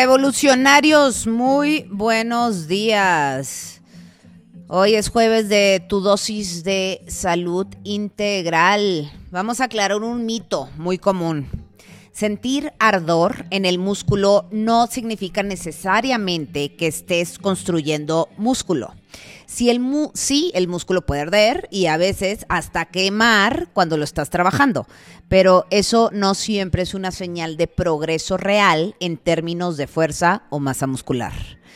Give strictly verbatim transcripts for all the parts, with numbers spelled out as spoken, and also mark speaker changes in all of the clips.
Speaker 1: Revolucionarios, muy buenos días. Hoy es jueves de tu dosis de salud integral. Vamos a aclarar un mito muy común. Sentir ardor en el músculo no significa necesariamente que estés construyendo músculo. Sí el, mu- sí, el músculo puede arder y a veces hasta quemar cuando lo estás trabajando, pero eso no siempre es una señal de progreso real en términos de fuerza o masa muscular.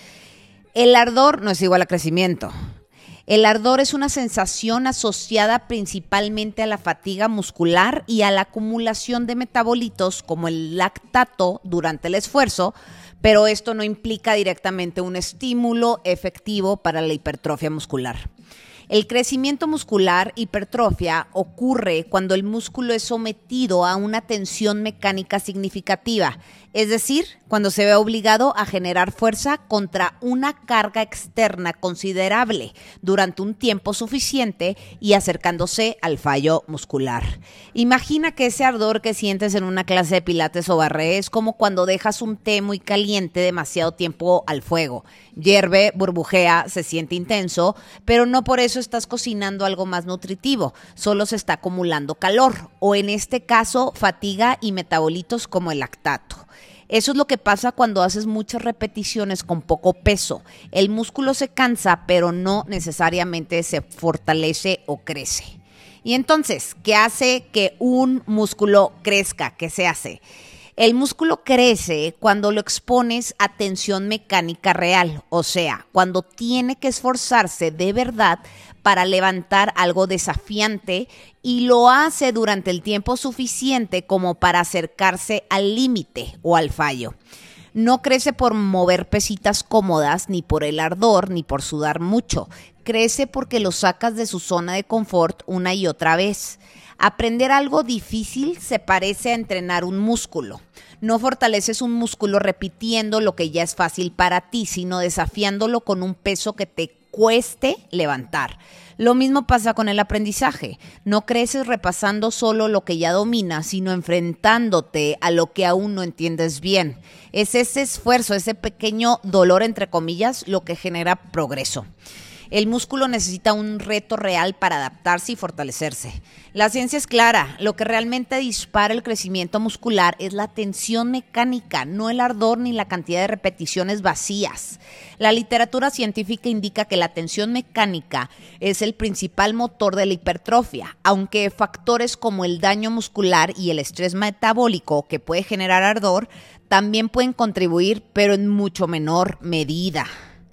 Speaker 1: El ardor no es igual a crecimiento. El ardor es una sensación asociada principalmente a la fatiga muscular y a la acumulación de metabolitos como el lactato durante el esfuerzo, pero esto no implica directamente un estímulo efectivo para la hipertrofia muscular. El crecimiento muscular, hipertrofia, ocurre cuando el músculo es sometido a una tensión mecánica significativa, es decir, cuando se ve obligado a generar fuerza contra una carga externa considerable durante un tiempo suficiente y acercándose al fallo muscular. Imagina que ese ardor que sientes en una clase de pilates o barré es como cuando dejas un té muy caliente demasiado tiempo al fuego. Hierve, burbujea, se siente intenso, pero no por eso estás cocinando algo más nutritivo, solo se está acumulando calor, o en este caso, fatiga y metabolitos como el lactato. Eso es lo que pasa cuando haces muchas repeticiones con poco peso. El músculo se cansa, pero no necesariamente se fortalece o crece. Y entonces, ¿qué hace que un músculo crezca? ¿Qué se hace? El músculo crece cuando lo expones a tensión mecánica real, o sea, cuando tiene que esforzarse de verdad para levantar algo desafiante y lo hace durante el tiempo suficiente como para acercarse al límite o al fallo. No crece por mover pesitas cómodas, ni por el ardor, ni por sudar mucho. Crece porque lo sacas de su zona de confort una y otra vez. Aprender algo difícil se parece a entrenar un músculo. No fortaleces un músculo repitiendo lo que ya es fácil para ti, sino desafiándolo con un peso que te cueste levantar. Lo mismo pasa con el aprendizaje. No creces repasando solo lo que ya dominas, sino enfrentándote a lo que aún no entiendes bien. Es ese esfuerzo, ese pequeño dolor, entre comillas, lo que genera progreso. El músculo necesita un reto real para adaptarse y fortalecerse. La ciencia es clara, lo que realmente dispara el crecimiento muscular es la tensión mecánica, no el ardor ni la cantidad de repeticiones vacías. La literatura científica indica que la tensión mecánica es el principal motor de la hipertrofia, aunque factores como el daño muscular y el estrés metabólico que puede generar ardor también pueden contribuir, pero en mucho menor medida.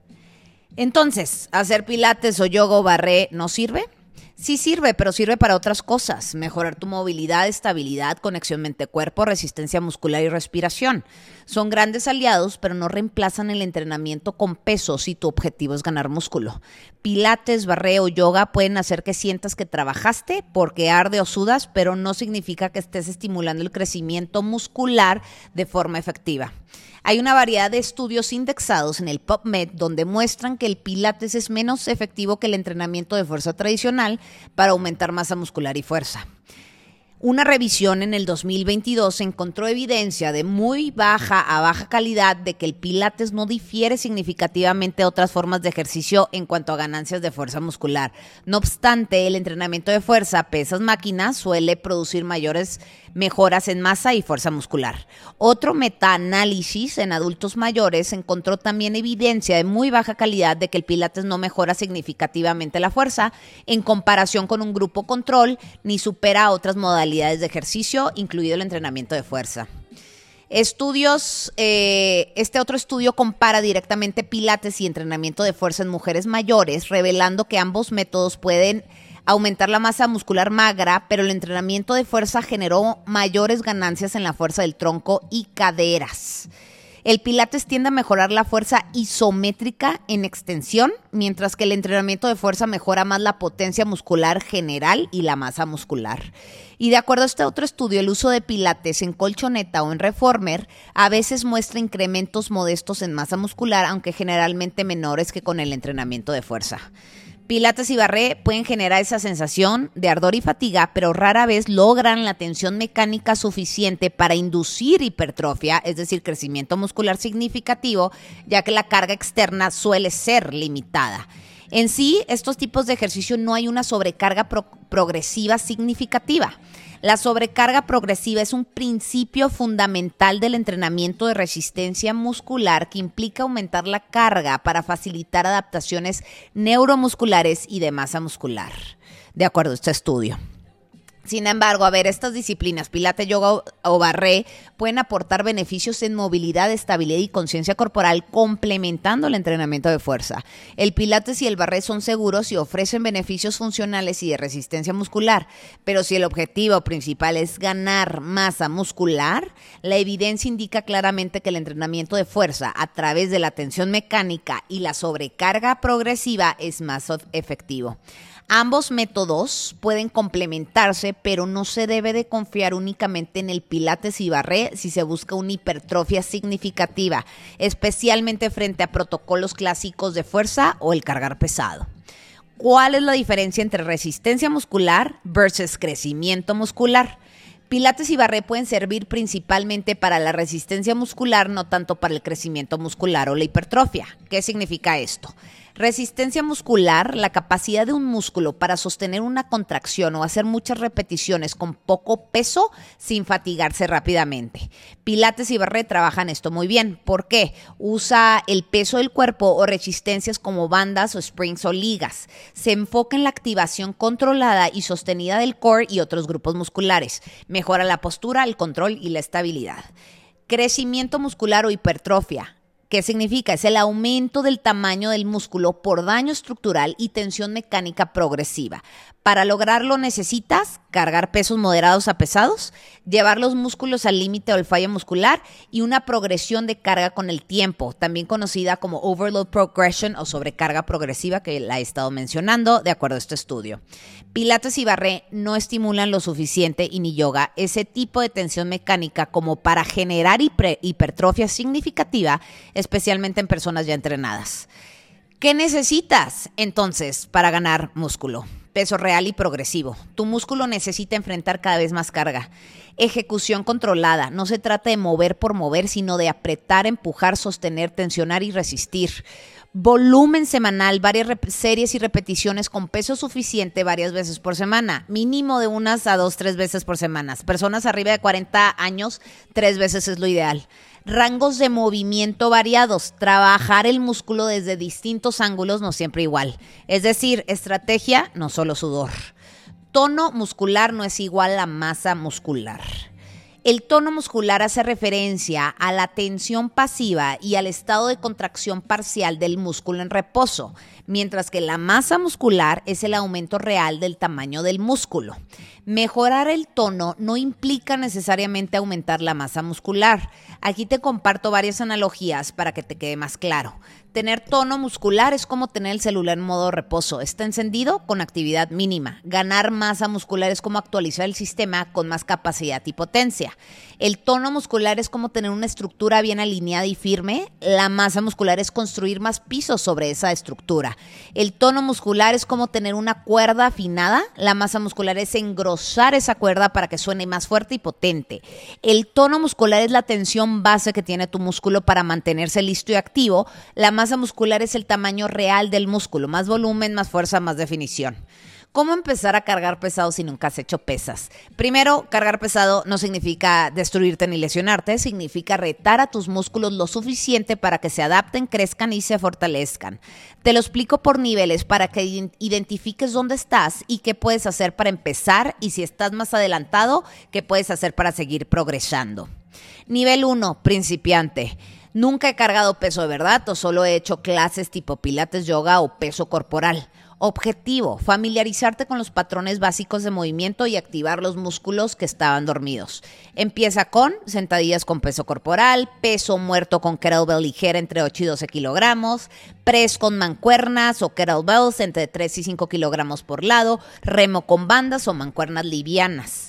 Speaker 1: Entonces, ¿hacer pilates o yoga o barré no sirve? Sí sirve, pero sirve para otras cosas. Mejorar tu movilidad, estabilidad, conexión mente-cuerpo, resistencia muscular y respiración. Son grandes aliados, pero no reemplazan el entrenamiento con peso si tu objetivo es ganar músculo. Pilates, barré o yoga pueden hacer que sientas que trabajaste porque arde o sudas, pero no significa que estés estimulando el crecimiento muscular de forma efectiva. Hay una variedad de estudios indexados en el PubMed donde muestran que el pilates es menos efectivo que el entrenamiento de fuerza tradicional para aumentar masa muscular y fuerza. Una revisión en el dos mil veintidós encontró evidencia de muy baja a baja calidad de que el pilates no difiere significativamente de otras formas de ejercicio en cuanto a ganancias de fuerza muscular. No obstante, el entrenamiento de fuerza, pesas, máquinas, suele producir mayores mejoras en masa y fuerza muscular. Otro metaanálisis en adultos mayores encontró también evidencia de muy baja calidad de que el pilates no mejora significativamente la fuerza en comparación con un grupo control ni supera a otras modalidades de ejercicio, incluido el entrenamiento de fuerza. Estudios, eh, este otro estudio compara directamente pilates y entrenamiento de fuerza en mujeres mayores, revelando que ambos métodos pueden aumentar la masa muscular magra, pero el entrenamiento de fuerza generó mayores ganancias en la fuerza del tronco y caderas. El pilates tiende a mejorar la fuerza isométrica en extensión, mientras que el entrenamiento de fuerza mejora más la potencia muscular general y la masa muscular. Y de acuerdo a este otro estudio, el uso de pilates en colchoneta o en reformer a veces muestra incrementos modestos en masa muscular, aunque generalmente menores que con el entrenamiento de fuerza. Pilates y barré pueden generar esa sensación de ardor y fatiga, pero rara vez logran la tensión mecánica suficiente para inducir hipertrofia, es decir, crecimiento muscular significativo, ya que la carga externa suele ser limitada. En sí, estos tipos de ejercicio no hay una sobrecarga pro- progresiva significativa. La sobrecarga progresiva es un principio fundamental del entrenamiento de resistencia muscular que implica aumentar la carga para facilitar adaptaciones neuromusculares y de masa muscular, de acuerdo a este estudio. Sin embargo, a ver, estas disciplinas, pilates, yoga o barré, pueden aportar beneficios en movilidad, estabilidad y conciencia corporal, complementando el entrenamiento de fuerza. El pilates y el barré son seguros y ofrecen beneficios funcionales y de resistencia muscular, pero si el objetivo principal es ganar masa muscular, la evidencia indica claramente que el entrenamiento de fuerza a través de la tensión mecánica y la sobrecarga progresiva es más efectivo. Ambos métodos pueden complementarse, pero no se debe de confiar únicamente en el pilates y barré si se busca una hipertrofia significativa, especialmente frente a protocolos clásicos de fuerza o el cargar pesado. ¿Cuál es la diferencia entre resistencia muscular versus crecimiento muscular? Pilates y barré pueden servir principalmente para la resistencia muscular, no tanto para el crecimiento muscular o la hipertrofia. ¿Qué significa esto? Resistencia muscular, la capacidad de un músculo para sostener una contracción o hacer muchas repeticiones con poco peso sin fatigarse rápidamente. Pilates y barré trabajan esto muy bien. ¿Por qué? Usa el peso del cuerpo o resistencias como bandas o springs o ligas. Se enfoca en la activación controlada y sostenida del core y otros grupos musculares. Mejora la postura, el control y la estabilidad. Crecimiento muscular o hipertrofia. ¿Qué significa? Es el aumento del tamaño del músculo por daño estructural y tensión mecánica progresiva. Para lograrlo necesitas cargar pesos moderados a pesados, llevar los músculos al límite o el fallo muscular y una progresión de carga con el tiempo, también conocida como overload progression o sobrecarga progresiva, que la he estado mencionando de acuerdo a este estudio. Pilates y barré no estimulan lo suficiente y ni yoga ese tipo de tensión mecánica como para generar hiper- hipertrofia significativa, especialmente en personas ya entrenadas. ¿Qué necesitas entonces para ganar músculo? Peso real y progresivo. Tu músculo necesita enfrentar cada vez más carga. Ejecución controlada. No se trata de mover por mover, sino de apretar, empujar, sostener, tensionar y resistir. Volumen semanal, varias rep- series y repeticiones con peso suficiente varias veces por semana. Mínimo de unas a dos, tres veces por semana. Personas arriba de cuarenta años, tres veces es lo ideal. Rangos de movimiento variados, trabajar el músculo desde distintos ángulos, no siempre igual. Es decir, estrategia, no solo sudor. Tono muscular no es igual a masa muscular. El tono muscular hace referencia a la tensión pasiva y al estado de contracción parcial del músculo en reposo, mientras que la masa muscular es el aumento real del tamaño del músculo. Mejorar el tono no implica necesariamente aumentar la masa muscular. Aquí te comparto varias analogías para que te quede más claro. Tener tono muscular es como tener el celular en modo reposo. Está encendido con actividad mínima. Ganar masa muscular es como actualizar el sistema con más capacidad y potencia. El tono muscular es como tener una estructura bien alineada y firme. La masa muscular es construir más pisos sobre esa estructura. El tono muscular es como tener una cuerda afinada. La masa muscular es engrosar esa cuerda para que suene más fuerte y potente. El tono muscular es la tensión base que tiene tu músculo para mantenerse listo y activo. La masa muscular es el tamaño real del músculo, más volumen, más fuerza, más definición. ¿Cómo empezar a cargar pesado si nunca has hecho pesas? Primero, cargar pesado no significa destruirte ni lesionarte, significa retar a tus músculos lo suficiente para que se adapten, crezcan y se fortalezcan. Te lo explico por niveles para que identifiques dónde estás y qué puedes hacer para empezar, y si estás más adelantado, qué puedes hacer para seguir progresando. Nivel uno, principiante. Nunca he cargado peso de verdad o solo he hecho clases tipo pilates, yoga o peso corporal. Objetivo, familiarizarte con los patrones básicos de movimiento y activar los músculos que estaban dormidos. Empieza con sentadillas con peso corporal, peso muerto con kettlebell ligera entre ocho y doce kilogramos, press con mancuernas o kettlebells entre tres y cinco kilogramos por lado, remo con bandas o mancuernas livianas.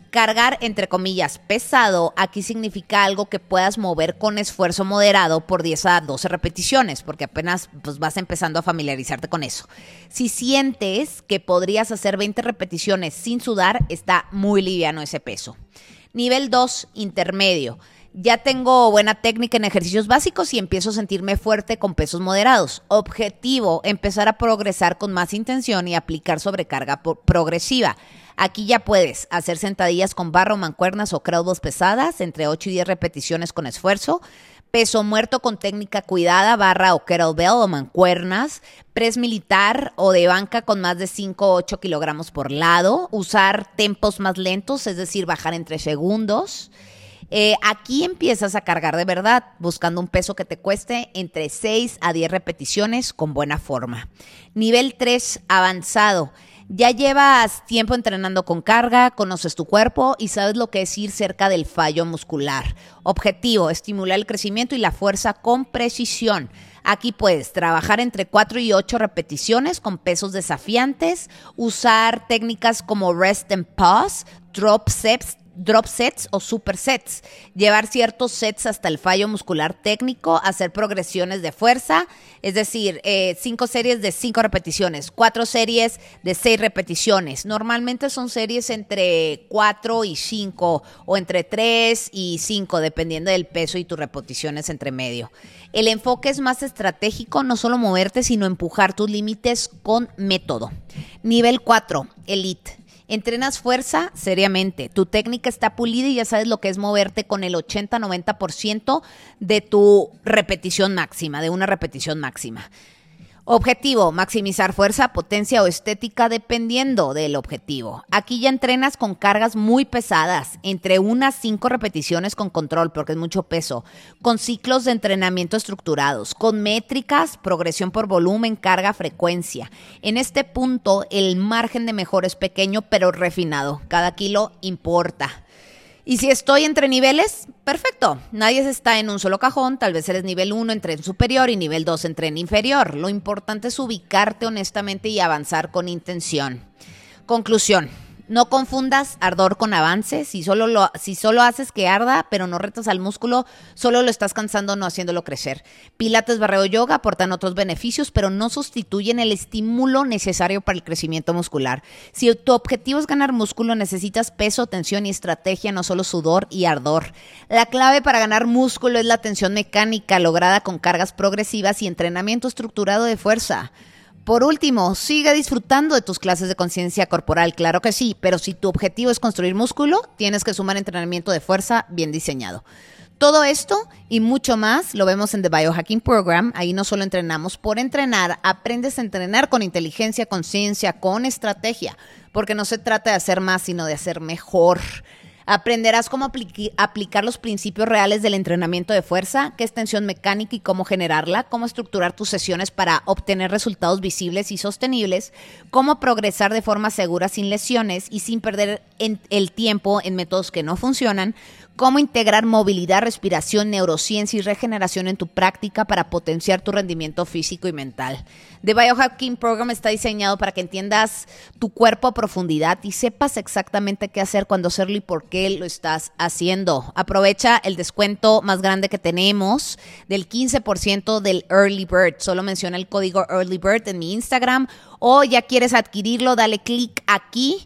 Speaker 1: Cargar, entre comillas, pesado, aquí significa algo que puedas mover con esfuerzo moderado por diez a doce repeticiones, porque apenas pues, vas empezando a familiarizarte con eso. Si sientes que podrías hacer veinte repeticiones sin sudar, está muy liviano ese peso. Nivel dos, intermedio. Ya tengo buena técnica en ejercicios básicos y empiezo a sentirme fuerte con pesos moderados. Objetivo, empezar a progresar con más intención y aplicar sobrecarga progresiva. Aquí ya puedes hacer sentadillas con barra o mancuernas o kettlebells pesadas, entre ocho y diez repeticiones con esfuerzo. Peso muerto con técnica cuidada, barra o kettlebell o mancuernas. Press militar o de banca con más de cinco o ocho kilogramos por lado. Usar tempos más lentos, es decir, bajar en tres segundos. Eh, aquí empiezas a cargar de verdad, buscando un peso que te cueste entre seis a diez repeticiones con buena forma. Nivel tres, avanzado. Ya llevas tiempo entrenando con carga, conoces tu cuerpo y sabes lo que es ir cerca del fallo muscular. Objetivo, estimular el crecimiento y la fuerza con precisión. Aquí puedes trabajar entre cuatro y ocho repeticiones con pesos desafiantes, usar técnicas como rest and pause, drop sets, drop sets o supersets, llevar ciertos sets hasta el fallo muscular técnico, hacer progresiones de fuerza, es decir, eh, cinco series de cinco repeticiones, cuatro series de seis repeticiones. Normalmente son series entre cuatro y cinco o entre tres y cinco, dependiendo del peso y tus repeticiones entre medio. El enfoque es más estratégico, no solo moverte, sino empujar tus límites con método. Nivel cuatro, Elite. Entrenas fuerza seriamente, tu técnica está pulida y ya sabes lo que es moverte con el ochenta a noventa por ciento de tu repetición máxima, de una repetición máxima. Objetivo, maximizar fuerza, potencia o estética dependiendo del objetivo. Aquí ya entrenas con cargas muy pesadas, entre unas cinco repeticiones con control, porque es mucho peso, con ciclos de entrenamiento estructurados, con métricas, progresión por volumen, carga, frecuencia. En este punto, el margen de mejora es pequeño, pero refinado. Cada kilo importa. Y si estoy entre niveles, perfecto. Nadie está en un solo cajón. Tal vez eres nivel uno en tren superior y nivel dos en tren inferior. Lo importante es ubicarte honestamente y avanzar con intención. Conclusión. No confundas ardor con avance. Si solo, lo, si solo haces que arda, pero no retas al músculo, solo lo estás cansando, no haciéndolo crecer. Pilates, barreo, yoga aportan otros beneficios, pero no sustituyen el estímulo necesario para el crecimiento muscular. Si tu objetivo es ganar músculo, necesitas peso, tensión y estrategia, no solo sudor y ardor. La clave para ganar músculo es la tensión mecánica lograda con cargas progresivas y entrenamiento estructurado de fuerza. Por último, sigue disfrutando de tus clases de conciencia corporal, claro que sí, pero si tu objetivo es construir músculo, tienes que sumar entrenamiento de fuerza bien diseñado. Todo esto y mucho más lo vemos en The Biohacking Program. Ahí no solo entrenamos por entrenar, aprendes a entrenar con inteligencia, conciencia, con estrategia, porque no se trata de hacer más, sino de hacer mejor. Aprenderás cómo apliqui- aplicar los principios reales del entrenamiento de fuerza, qué es tensión mecánica y cómo generarla, cómo estructurar tus sesiones para obtener resultados visibles y sostenibles, cómo progresar de forma segura sin lesiones y sin perder en- el tiempo en métodos que no funcionan, cómo integrar movilidad, respiración, neurociencia y regeneración en tu práctica para potenciar tu rendimiento físico y mental. The Biohacking Program está diseñado para que entiendas tu cuerpo a profundidad y sepas exactamente qué hacer, cuándo hacerlo y por qué lo estás haciendo. Aprovecha el descuento más grande que tenemos del quince por ciento del Early Bird. Solo menciona el código Early Bird en mi Instagram, o ya quieres adquirirlo, dale clic aquí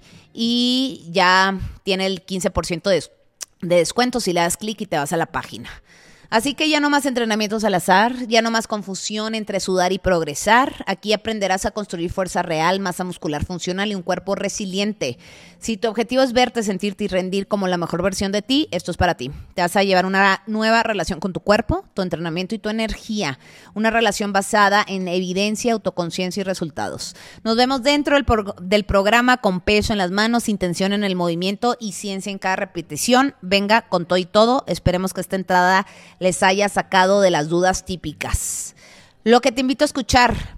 Speaker 1: y ya tiene el quince por ciento de descuento. de descuento si le das clic y te vas a la página. Así que ya no más entrenamientos al azar, ya no más confusión entre sudar y progresar. Aquí aprenderás a construir fuerza real, masa muscular funcional y un cuerpo resiliente. Si tu objetivo es verte, sentirte y rendir como la mejor versión de ti, esto es para ti. Te vas a llevar una nueva relación con tu cuerpo, tu entrenamiento y tu energía. Una relación basada en evidencia, autoconciencia y resultados. Nos vemos dentro del, pro- del programa con peso en las manos, intención en el movimiento y ciencia en cada repetición. Venga con todo y todo. Esperemos que esta entrada les haya sacado de las dudas típicas. Lo que te invito a escuchar: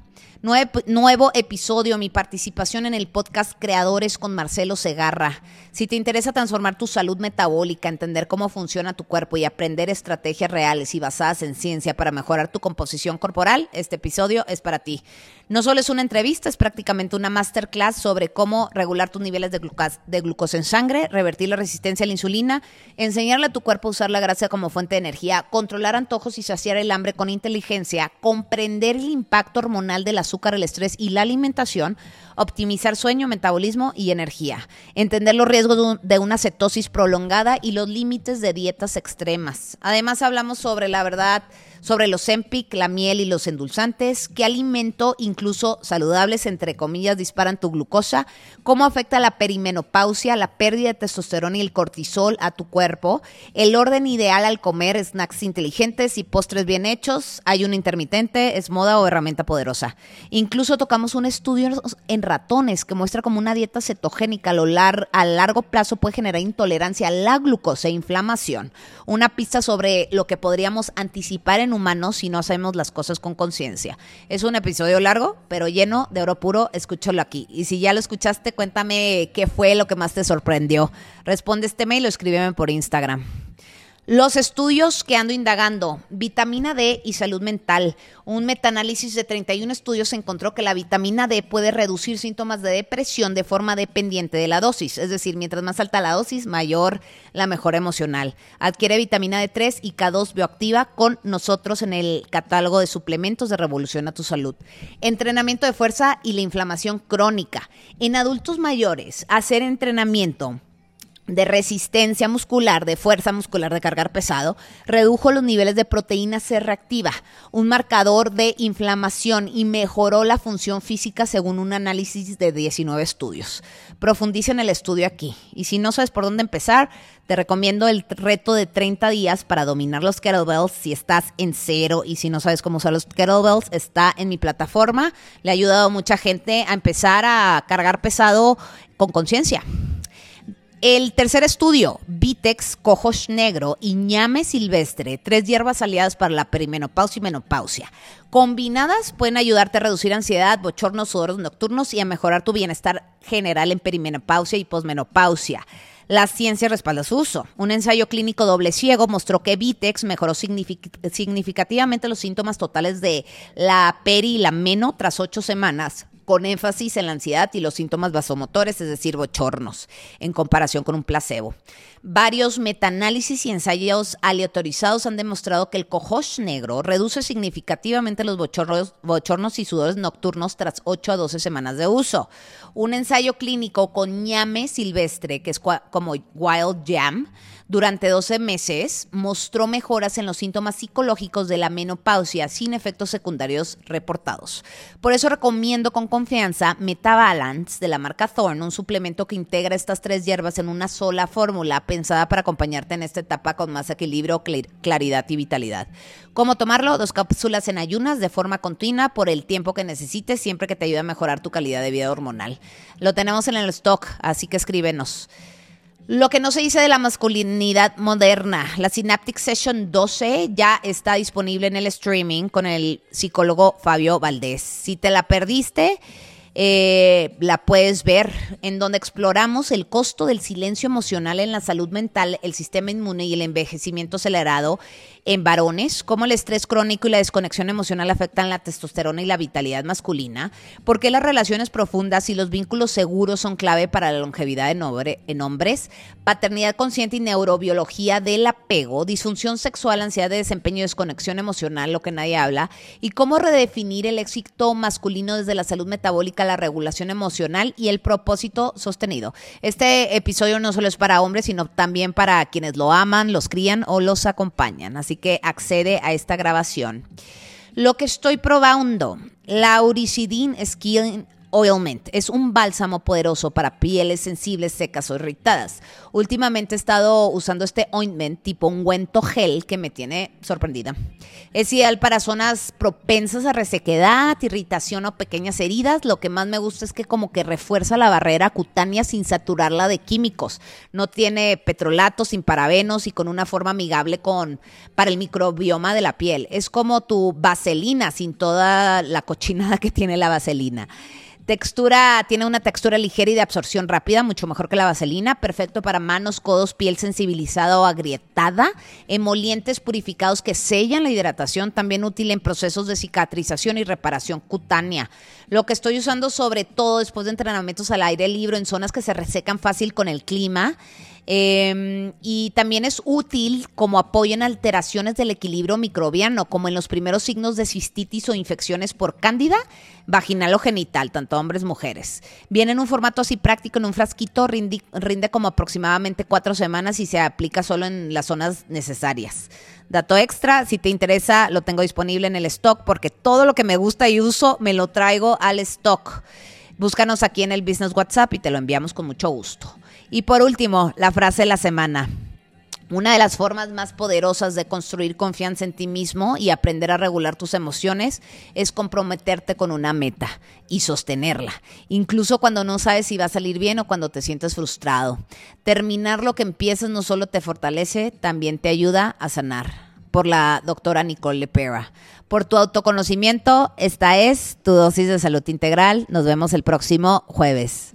Speaker 1: Nuevo, nuevo episodio, mi participación en el podcast Creadores con Marcelo Segarra. Si te interesa transformar tu salud metabólica, entender cómo funciona tu cuerpo y aprender estrategias reales y basadas en ciencia para mejorar tu composición corporal, este episodio es para ti. No solo es una entrevista, es prácticamente una masterclass sobre cómo regular tus niveles de, glucas, de glucosa en sangre, revertir la resistencia a la insulina, enseñarle a tu cuerpo a usar la grasa como fuente de energía, controlar antojos y saciar el hambre con inteligencia, comprender el impacto hormonal del azúcar, el estrés y la alimentación, optimizar sueño, metabolismo y energía, entender los riesgos de, un, de una cetosis prolongada y los límites de dietas extremas. Además hablamos sobre la verdad, sobre los Ozempic, la miel y los endulzantes, qué alimento, incluso saludables, entre comillas, disparan tu glucosa, cómo afecta la perimenopausia, la pérdida de testosterona y el cortisol a tu cuerpo, el orden ideal al comer, snacks inteligentes y postres bien hechos, ayuno intermitente, es moda o herramienta poderosa. Incluso tocamos un estudio en ratones que muestra cómo una dieta cetogénica a, lo lar- a largo plazo puede generar intolerancia a la glucosa e inflamación. Una pista sobre lo que podríamos anticipar en humanos si no hacemos las cosas con conciencia. Es un episodio largo, pero lleno de oro puro. Escúchalo aquí. Y si ya lo escuchaste, cuéntame qué fue lo que más te sorprendió. Responde este mail o escríbeme por Instagram. Los estudios que ando indagando, vitamina D y salud mental. Un metaanálisis de treinta y uno estudios encontró que la vitamina D puede reducir síntomas de depresión de forma dependiente de la dosis. Es decir, mientras más alta la dosis, mayor la mejora emocional. Adquiere vitamina D tres y K dos bioactiva con nosotros en el catálogo de suplementos de Revolución a tu Salud. Entrenamiento de fuerza y la inflamación crónica. En adultos mayores, hacer entrenamiento de resistencia muscular, de fuerza muscular, de cargar pesado, redujo los niveles de proteína C reactiva, un marcador de inflamación, y mejoró la función física según un análisis de diecinueve estudios. Profundiza en el estudio aquí. Y si no sabes por dónde empezar, te recomiendo el reto de treinta días para dominar los kettlebells si estás en cero, y si no sabes cómo usar los kettlebells, está en mi plataforma. Le ha ayudado a mucha gente a empezar a cargar pesado con conciencia. El tercer estudio, Vitex, cohosh negro y ñame silvestre, tres hierbas aliadas para la perimenopausia y menopausia. Combinadas pueden ayudarte a reducir ansiedad, bochornos, sudores nocturnos y a mejorar tu bienestar general en perimenopausia y posmenopausia. La ciencia respalda su uso. Un ensayo clínico doble ciego mostró que Vitex mejoró signific- significativamente los síntomas totales de la peri y la meno tras ocho semanas, con énfasis en la ansiedad y los síntomas vasomotores, es decir, bochornos, en comparación con un placebo. Varios metaanálisis y ensayos aleatorizados han demostrado que el cohosh negro reduce significativamente los bochornos, bochornos y sudores nocturnos tras ocho a doce semanas de uso. Un ensayo clínico con ñame silvestre, que es como wild yam, durante doce meses mostró mejoras en los síntomas psicológicos de la menopausia sin efectos secundarios reportados. Por eso recomiendo con confianza Metabalance de la marca Thorne, un suplemento que integra estas tres hierbas en una sola fórmula pensada para acompañarte en esta etapa con más equilibrio, claridad y vitalidad. ¿Cómo tomarlo? Dos cápsulas en ayunas de forma continua por el tiempo que necesites, siempre que te ayude a mejorar tu calidad de vida hormonal. Lo tenemos en el stock, así que escríbenos. Lo que no se dice de la masculinidad moderna. La Synaptic Session doce ya está disponible en el streaming con el psicólogo Fabio Valdés. Si te la perdiste, eh, la puedes ver, en donde exploramos el costo del silencio emocional en la salud mental, el sistema inmune y el envejecimiento acelerado en varones, cómo el estrés crónico y la desconexión emocional afectan la testosterona y la vitalidad masculina, por qué las relaciones profundas y los vínculos seguros son clave para la longevidad en, hombre, en hombres, paternidad consciente y neurobiología del apego, disfunción sexual, ansiedad de desempeño y desconexión emocional, lo que nadie habla, y cómo redefinir el éxito masculino desde la salud metabólica, la regulación emocional y el propósito sostenido. Este episodio no solo es para hombres, sino también para quienes lo aman, los crían o los acompañan. Así que accede a esta grabación. Lo que estoy probando, Lauricidin Skin Oilment. Es un bálsamo poderoso para pieles sensibles, secas o irritadas. Últimamente he estado usando este ointment tipo ungüento gel que me tiene sorprendida. Es ideal para zonas propensas a resequedad, irritación o pequeñas heridas. Lo que más me gusta es que como que refuerza la barrera cutánea sin saturarla de químicos. No tiene petrolatos, sin parabenos y con una forma amigable con, para el microbioma de la piel. Es como tu vaselina sin toda la cochinada que tiene la vaselina. Textura, tiene una textura ligera y de absorción rápida, mucho mejor que la vaselina, perfecto para manos, codos, piel sensibilizada o agrietada, emolientes purificados que sellan la hidratación, también útil en procesos de cicatrización y reparación cutánea. Lo que estoy usando sobre todo después de entrenamientos al aire libre en zonas que se resecan fácil con el clima. Eh, y también es útil como apoyo en alteraciones del equilibrio microbiano, como en los primeros signos de cistitis o infecciones por cándida, vaginal o genital, tanto hombres como mujeres. Viene en un formato así práctico, en un frasquito, rinde, rinde como aproximadamente cuatro semanas y se aplica solo en las zonas necesarias. Dato extra, si te interesa, lo tengo disponible en el stock porque todo lo que me gusta y uso me lo traigo al stock. Búscanos aquí en el Business WhatsApp y te lo enviamos con mucho gusto. Y por último, la frase de la semana. Una de las formas más poderosas de construir confianza en ti mismo y aprender a regular tus emociones es comprometerte con una meta y sostenerla, incluso cuando no sabes si va a salir bien o cuando te sientes frustrado. Terminar lo que empiezas no solo te fortalece, también te ayuda a sanar. Por la doctora Nicole LePera. Por tu autoconocimiento, esta es tu dosis de salud integral. Nos vemos el próximo jueves.